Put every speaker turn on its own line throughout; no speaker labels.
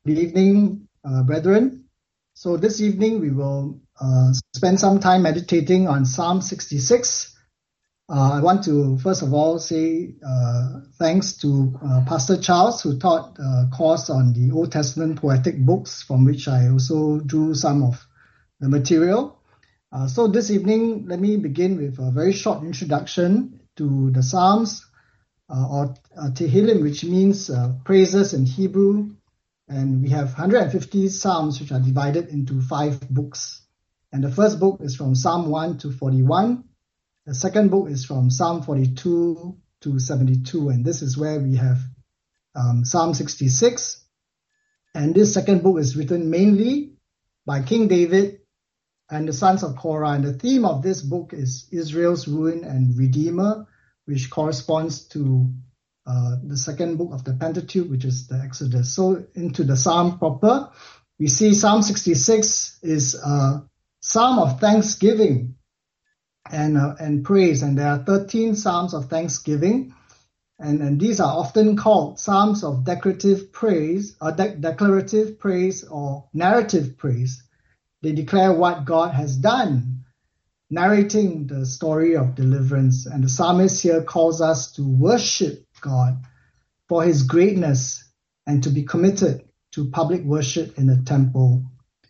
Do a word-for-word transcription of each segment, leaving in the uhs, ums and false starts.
Good evening, uh, brethren. So this evening we will uh, spend some time meditating on Psalm sixty-six. Uh, I want to first of all say uh, thanks to uh, Pastor Charles, who taught a course on the Old Testament poetic books, from which I also drew some of the material. Uh, so this evening, let me begin with a very short introduction to the Psalms, uh, or uh, Tehillim, which means uh, praises in Hebrew. And we have one hundred fifty Psalms, which are divided into five books. And the first book is from Psalm one to forty-one. The second book is from Psalm forty-two to seventy-two. And this is where we have um, Psalm sixty-six. And this second book is written mainly by King David and the sons of Korah. And the theme of this book is Israel's ruin and Redeemer, which corresponds to uh, the second book of the Pentateuch, which is the Exodus. So into the Psalm proper, we see Psalm sixty-six is a Psalm of thanksgiving and uh, and praise. And there are thirteen Psalms of thanksgiving. And, and these are often called Psalms of declarative praise, or de- declarative praise or narrative praise. They declare what God has done, narrating the story of deliverance. And the psalmist here calls us to worship God for his greatness and to be committed to public worship in the temple.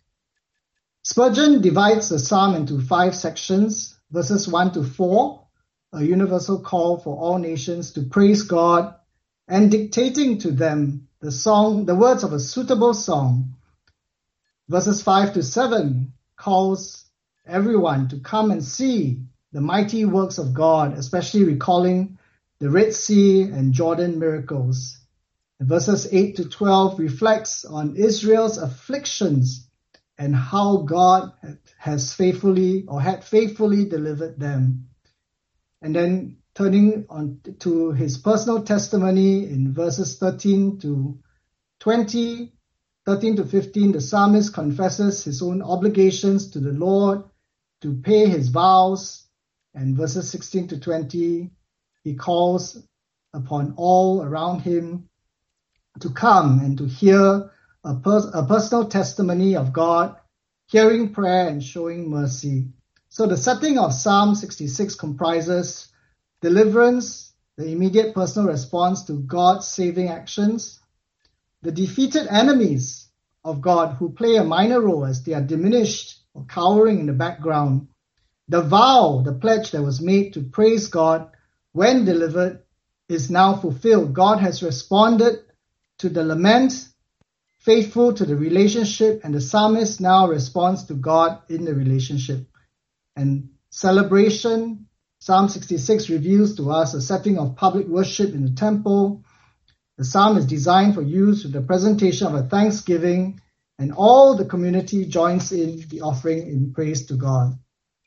Spurgeon divides the psalm into five sections, verses one to four, a universal call for all nations to praise God and dictating to them the song, the words of a suitable song. Verses five to seven calls everyone to come and see the mighty works of God, especially recalling the Red Sea and Jordan miracles. And verses eight to twelve reflects on Israel's afflictions and how God has faithfully or had faithfully delivered them. And then turning on to his personal testimony in verses thirteen to twenty, thirteen to fifteen, the psalmist confesses his own obligations to the Lord to pay his vows. And verses sixteen to twenty, he calls upon all around him to come and to hear a, pers- a personal testimony of God, hearing prayer and showing mercy. So the setting of Psalm sixty-six comprises deliverance, the immediate personal response to God's saving actions, the defeated enemies of God who play a minor role as they are diminished or cowering in the background, the vow, the pledge that was made to praise God when delivered is now fulfilled. God has responded to the lament, faithful to the relationship, and the psalmist now responds to God in the relationship. And celebration, Psalm sixty-six reveals to us a setting of public worship in the temple. The psalm is designed for use with the presentation of a thanksgiving, and all the community joins in the offering in praise to God.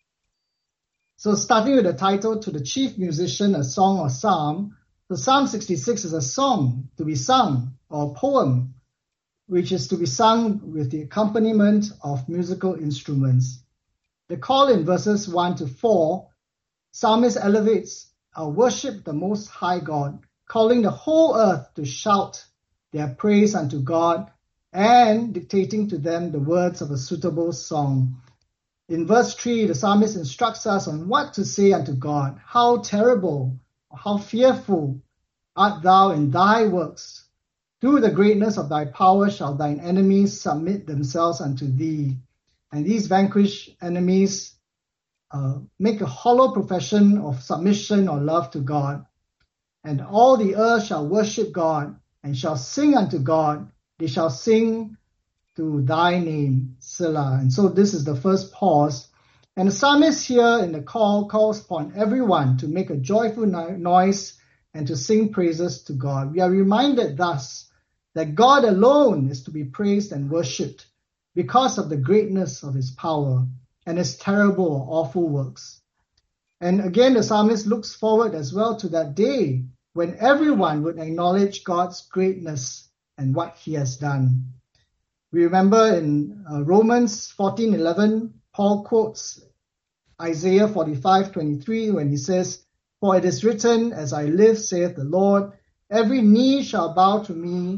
So starting with the title, To the Chief Musician, a Song or Psalm. So Psalm sixty-six is a song to be sung, or a poem, which is to be sung with the accompaniment of musical instruments. The call in verses one to four, psalmist elevates our worship the Most High God, calling the whole earth to shout their praise unto God and dictating to them the words of a suitable song. In verse three, the psalmist instructs us on what to say unto God. How terrible, how fearful art thou in thy works. Through the greatness of thy power shall thine enemies submit themselves unto thee. And these vanquished enemies uh, make a hollow profession of submission or love to God. And all the earth shall worship God and shall sing unto God. They shall sing to thy name, Selah. And so this is the first pause. And the psalmist here in the call calls upon everyone to make a joyful no- noise and to sing praises to God. We are reminded thus that God alone is to be praised and worshipped because of the greatness of his power and his terrible or awful works. And again, the psalmist looks forward as well to that day when everyone would acknowledge God's greatness and what he has done. We remember in uh, Romans fourteen eleven, Paul quotes Isaiah forty-five twenty-three when he says, For it is written, As I live, saith the Lord, every knee shall bow to me,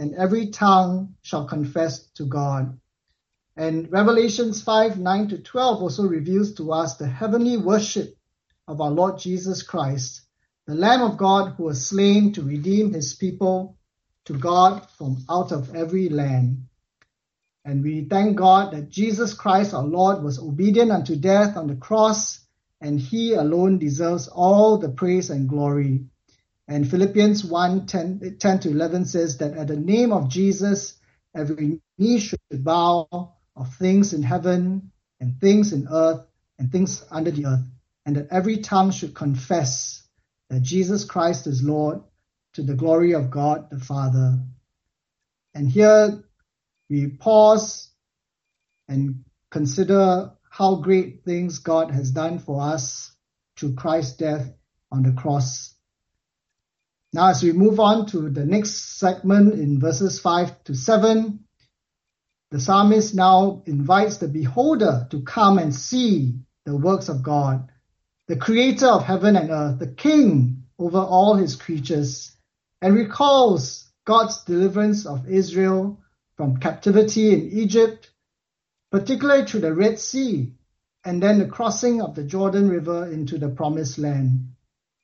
and every tongue shall confess to God. And Revelations five, nine to twelve also reveals to us the heavenly worship of our Lord Jesus Christ, the Lamb of God who was slain to redeem his people to God from out of every land. And we thank God that Jesus Christ our Lord was obedient unto death on the cross, and he alone deserves all the praise and glory. And Philippians one, ten to eleven says that at the name of Jesus, every knee should bow, of things in heaven and things in earth and things under the earth, and that every tongue should confess that Jesus Christ is Lord, to the glory of God the Father. And here we pause and consider how great things God has done for us through Christ's death on the cross. Now, as we move on to the next segment in verses five to seven, the psalmist now invites the beholder to come and see the works of God, the creator of heaven and earth, the king over all his creatures, and recalls God's deliverance of Israel from captivity in Egypt, particularly through the Red Sea, and then the crossing of the Jordan River into the Promised Land.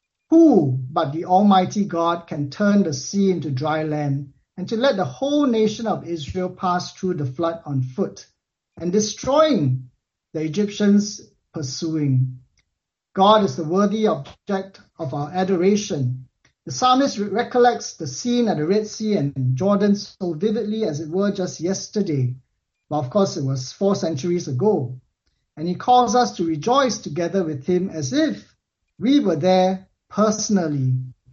Who but the Almighty God can turn the sea into dry land, and to let the whole nation of Israel pass through the flood on foot, and destroying the Egyptians pursuing? God is the worthy object of our adoration. The psalmist recollects the scene at the Red Sea and Jordan so vividly as it were just yesterday. But of course, it was four centuries ago. And he calls us to rejoice together with him as if we were there personally.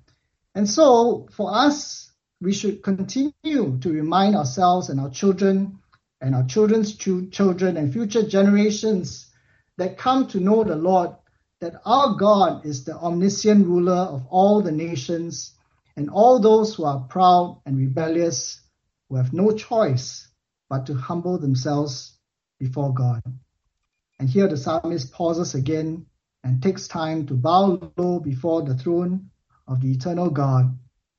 And so, for us, we should continue to remind ourselves and our children and our children's children and future generations that come to know the Lord, that our God is the omniscient ruler of all the nations, and all those who are proud and rebellious, who have no choice but to humble themselves before God. And here the psalmist pauses again and takes time to bow low before the throne of the eternal God.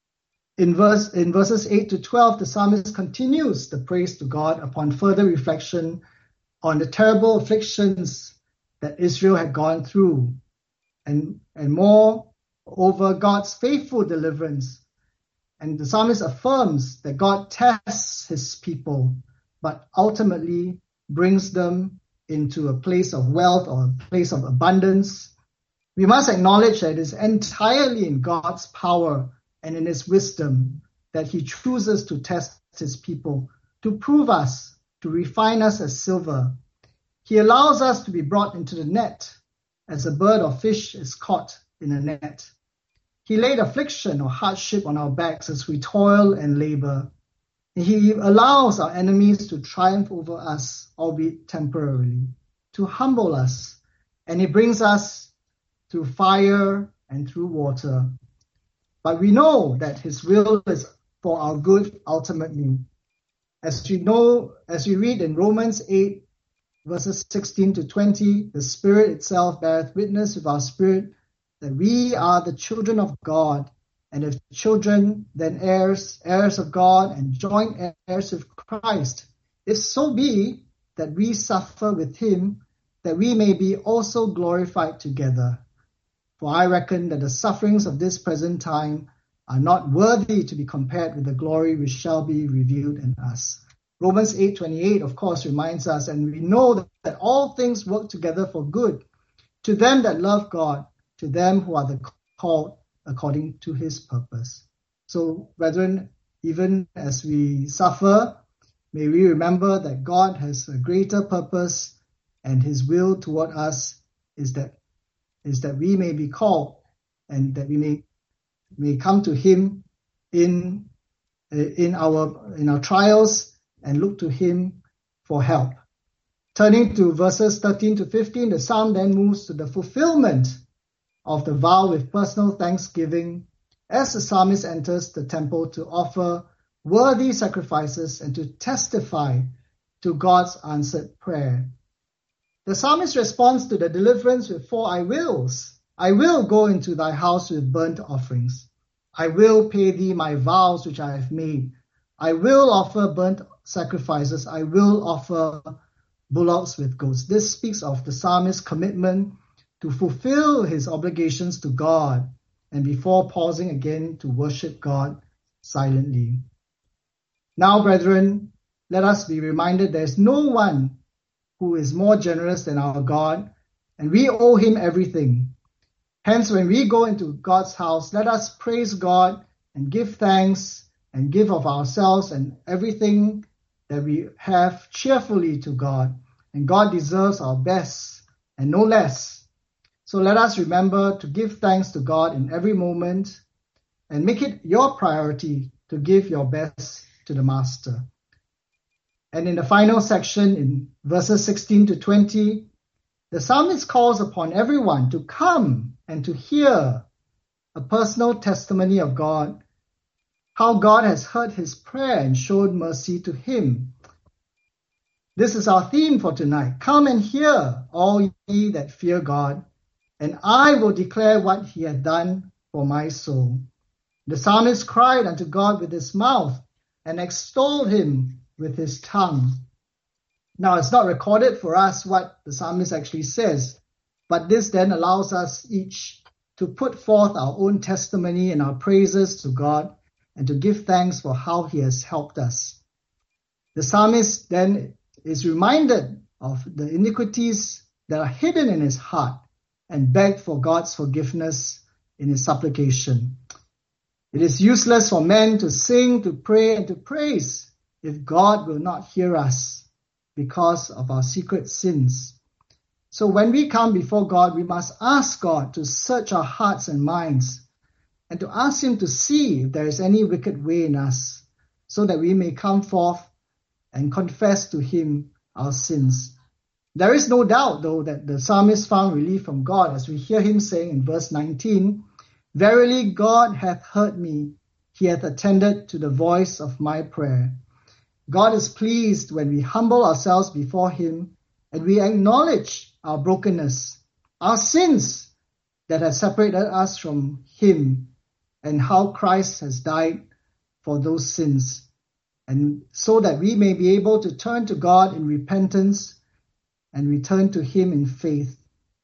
In verse in verses eight to twelve, the psalmist continues the praise to God upon further reflection on the terrible afflictions that Israel had gone through, and, and more over God's faithful deliverance. And the psalmist affirms that God tests his people, but ultimately brings them into a place of wealth or a place of abundance. We must acknowledge that it is entirely in God's power and in his wisdom that he chooses to test his people, to prove us, to refine us as silver. He allows us to be brought into the net as a bird or fish is caught in a net. He laid affliction or hardship on our backs as we toil and labor. He allows our enemies to triumph over us, albeit temporarily, to humble us, and he brings us through fire and through water. But we know that his will is for our good ultimately. As we know, as we read in Romans eight, verses sixteen to twenty, the Spirit itself beareth witness with our spirit that we are the children of God, and if children, then heirs, heirs of God, and joint heirs with Christ, if so be that we suffer with him, that we may be also glorified together. For I reckon that the sufferings of this present time are not worthy to be compared with the glory which shall be revealed in us. Romans eight twenty-eight, of course, reminds us, and we know that, that all things work together for good, to them that love God, to them who are the called according to his purpose. So, brethren, even as we suffer, may we remember that God has a greater purpose, and his will toward us is that is that we may be called and that we may may come to him in in our in our trials and look to him for help. Turning to verses thirteen to fifteen, the psalm then moves to the fulfillment of the vow with personal thanksgiving as the psalmist enters the temple to offer worthy sacrifices and to testify to God's answered prayer. The psalmist responds to the deliverance with four I wills. I will go into thy house with burnt offerings. I will pay thee my vows which I have made. I will offer burnt sacrifices. I will offer bullocks with goats. This speaks of the psalmist's commitment to fulfill his obligations to God and before pausing again to worship God silently. Now, brethren, let us be reminded there is no one who is more generous than our God, and we owe him everything. Hence, when we go into God's house, let us praise God and give thanks and give of ourselves and everything that we have cheerfully to God. And God deserves our best and no less. So let us remember to give thanks to God in every moment and make it your priority to give your best to the Master. And in the final section, in verses sixteen to twenty, the psalmist calls upon everyone to come and to hear a personal testimony of God, how God has heard his prayer and showed mercy to him. This is our theme for tonight. Come and hear, all ye that fear God, and I will declare what he hath done for my soul. The psalmist cried unto God with his mouth and extolled him with his tongue. Now, it's not recorded for us what the psalmist actually says, but this then allows us each to put forth our own testimony and our praises to God and to give thanks for how he has helped us. The psalmist then is reminded of the iniquities that are hidden in his heart and begged for God's forgiveness in his supplication. It is useless for men to sing, to pray, and to praise if God will not hear us because of our secret sins. So when we come before God, we must ask God to search our hearts and minds and to ask him to see if there is any wicked way in us so that we may come forth and confess to him our sins. There is no doubt, though, that the psalmist found relief from God as we hear him saying in verse nineteen, "Verily God hath heard me, he hath attended to the voice of my prayer." God is pleased when we humble ourselves before him and we acknowledge our brokenness, our sins that have separated us from him, and how Christ has died for those sins, and so that we may be able to turn to God in repentance and return to him in faith.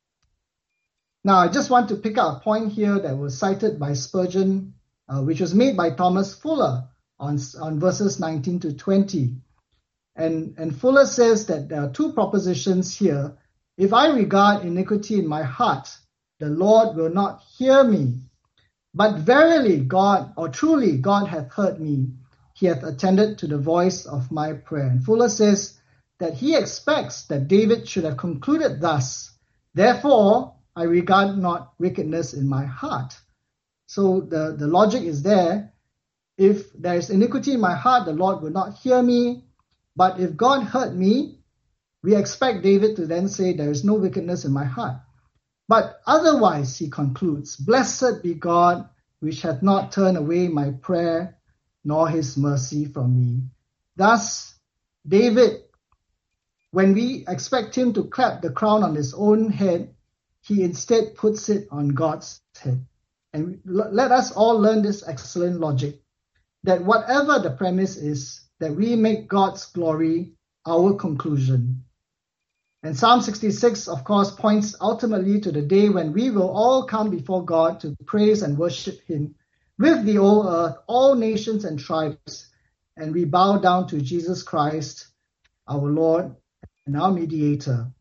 Now, I just want to pick up a point here that was cited by Spurgeon, uh, which was made by Thomas Fuller on, on verses nineteen to twenty. And, and Fuller says that there are two propositions here. If I regard iniquity in my heart, the Lord will not hear me. But verily God, or truly God hath heard me. He hath attended to the voice of my prayer. And Fuller says that he expects that David should have concluded thus, "Therefore I regard not wickedness in my heart." So the, the logic is there. If there is iniquity in my heart, the Lord will not hear me. But if God heard me, we expect David to then say, "There is no wickedness in my heart." But otherwise, he concludes, "Blessed be God, which hath not turned away my prayer, nor his mercy from me." Thus, David, when we expect him to clap the crown on his own head, he instead puts it on God's head. And let us all learn this excellent logic, that whatever the premise is, that we make God's glory our conclusion. And Psalm sixty-six, of course, points ultimately to the day when we will all come before God to praise and worship him with the whole earth, all nations and tribes, and we bow down to Jesus Christ, our Lord and our mediator.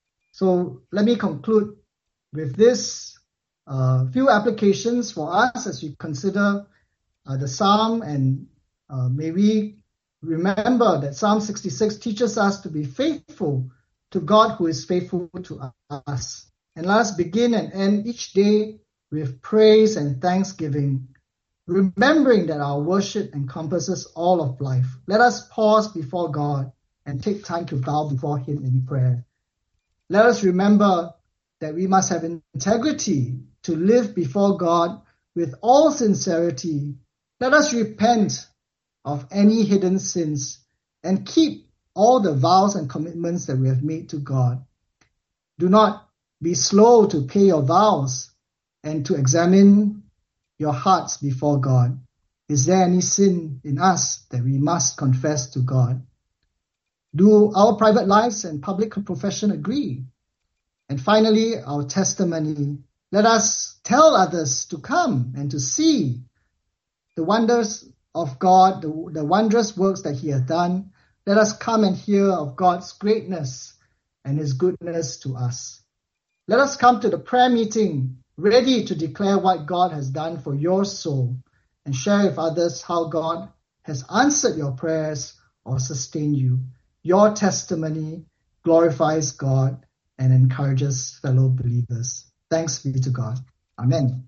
So let me conclude with this uh, few applications for us as we consider uh, the Psalm, and uh, may we remember that Psalm sixty-six teaches us to be faithful to God who is faithful to us. And let us begin and end each day with praise and thanksgiving, remembering that our worship encompasses all of life. Let us pause before God and take time to bow before him in prayer. Let us remember that we must have integrity to live before God with all sincerity. Let us repent of any hidden sins and keep all the vows and commitments that we have made to God. Do not be slow to pay your vows and to examine your hearts before God. Is there any sin in us that we must confess to God? Do our private lives and public profession agree? And finally, our testimony. Let us tell others to come and to see the wonders of God, the, the wondrous works that he has done. Let us come and hear of God's greatness and his goodness to us. Let us come to the prayer meeting ready to declare what God has done for your soul and share with others how God has answered your prayers or sustained you. Your testimony glorifies God and encourages fellow believers. Thanks be to God. Amen.